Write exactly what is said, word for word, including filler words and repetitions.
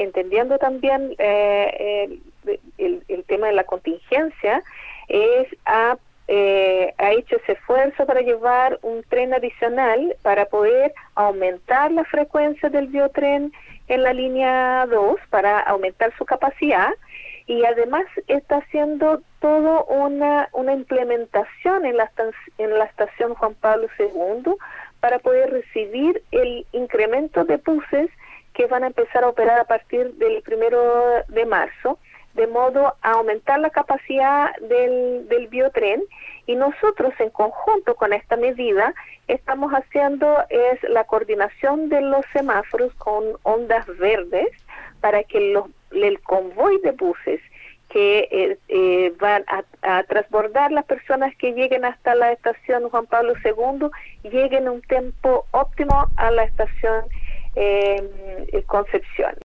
entendiendo también eh, el, el, el tema de la contingencia, es a Eh, ha hecho ese esfuerzo para llevar un tren adicional para poder aumentar la frecuencia del biotren en la línea dos, para aumentar su capacidad, y además está haciendo todo una una implementación en la, en la estación Juan Pablo segundo para poder recibir el incremento de buses que van a empezar a operar a partir del primero de marzo, de modo a aumentar la capacidad del, del biotren. Y nosotros, en conjunto con esta medida, estamos haciendo es la coordinación de los semáforos con ondas verdes para que los, el convoy de buses que eh, eh, van a, a transbordar las personas que lleguen hasta la estación Juan Pablo segundo lleguen a un tiempo óptimo a la estación eh, Concepción.